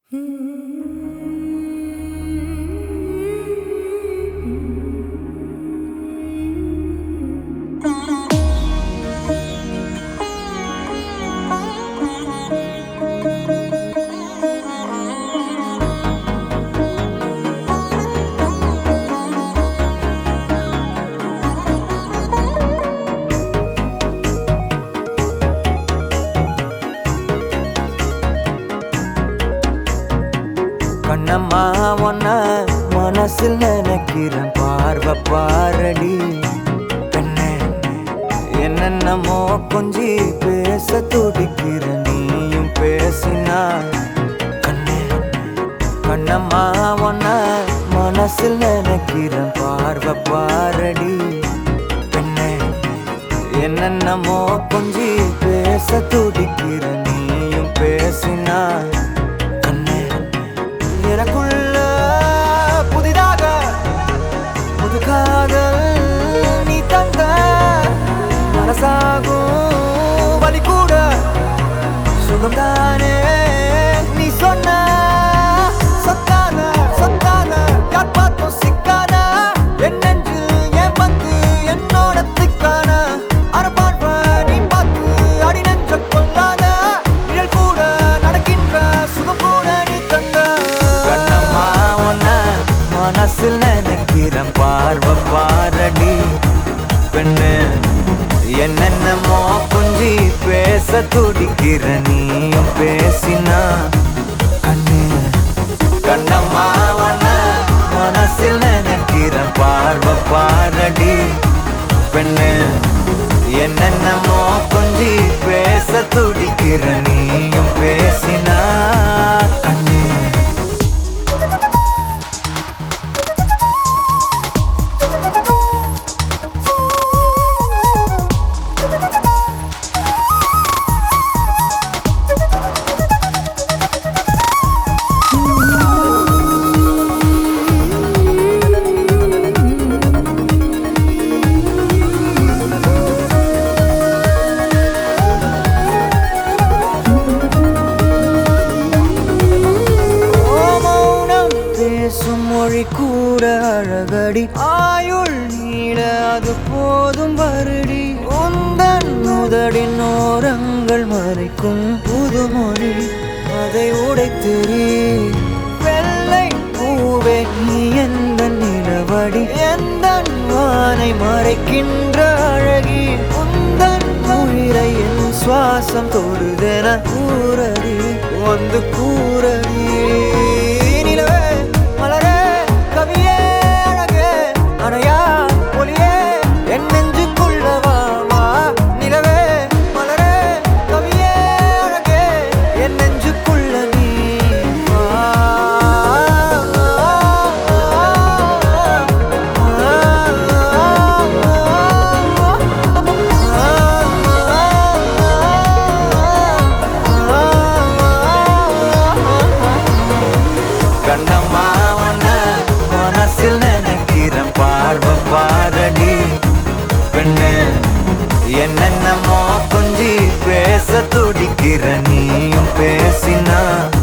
கண்ணம்மா ஒன்ன மனசில் நினைக்கிறேன், பார்வை பாரடி பெண்ணே. என்னென்னமோ கொஞ்சி பேச துடிக்கிற நீயும் பேசினா கண்ணே. கண்ணம்மா ஒன்ன மனசில் நினைக்கிறேன், பார்வை பாரடி பெண்ணே. என்னென்னமோ கொஞ்சி பேச துடிக்கிற நீயும் பேசினா எனக்குள்ள புதிதாக புது காதல் நீ தந்த மனசாகும் வலி கூட சுகம்தானே நீ சொன்ன சொத்தான சொத்தான யார் பார்த்தும் சிக்கான என் நெஞ்சில் என் வந்து என்னோட திக்கான அரபான்ப நீ பார்த்து அடி நெஞ்ச கொள்ளாத நிழல் கூட நடக்கின்ற சுகம் கூட நீ தந்த மனசில் நினைக்கிறேன், பார்வை பாரடி பெண்ணு. என்னென்னமோ கொஞ்சி பேச துடிக்கிற நீயும் பேசினா கண்ணு. கண்ணம்மா ஒன்ன மனசில் நினைக்கிறேன், பார்வை பாரடி பெண்ணு. என்னென்னமோ கொஞ்சி பேச துடிக்கிற நீயும் பேசினா கண்ணு. மொழி கூட அழகடி ஆயுள் நீள அது போதும் வருடி. உந்தன் முதடின் ஓரங்கள் மறைக்கும் புதுமொழி அதை உடைத்தெறி. வெள்ளை பூவே நீ எந்த நிலவடி எந்த வானை மறைக்கின்ற அழகி. உந்தன் உயிரை என் சுவாசம் தொடுதென கூறடி வந்து கூறடி. நிலவே மலரே கவியே அழகே அணையா ஒளியே என் நெஞ்சுக்குள்ளவா வா. நிலவே மலரே கவியே அழகே என் நெஞ்சுக்குள்ள நீ வா. கண்ணம்மா ஒன்ன மனசில் நினைக்கிறேன், பார்வை பாரடி பெண்ணு. என்னென்னமோ கொஞ்சி பேச துடிக்கிற நீயும் பேசினா